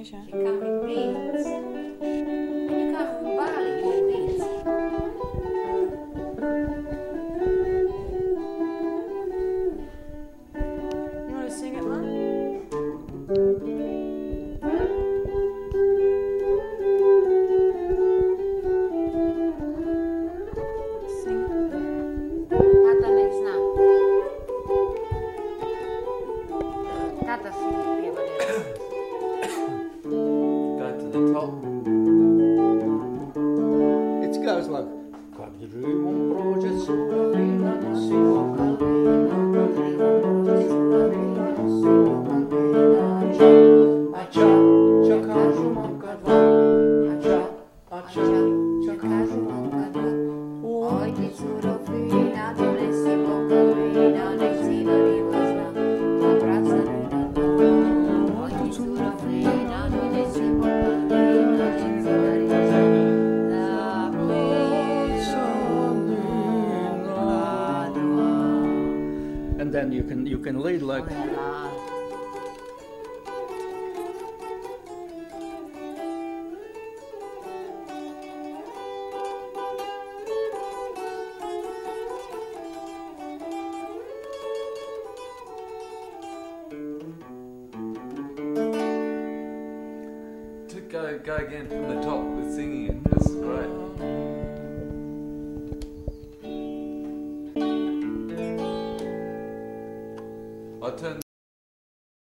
finish, huh? She can't read beats. And you can't barely hear beats. You want to sing it, Mum? Sing it. Tata next now. Tata sing it. Go to the top. It goes like Quadrium projet sulla fina non si può and then you can lead like To go again from the top with singing it. This is great. I'll turn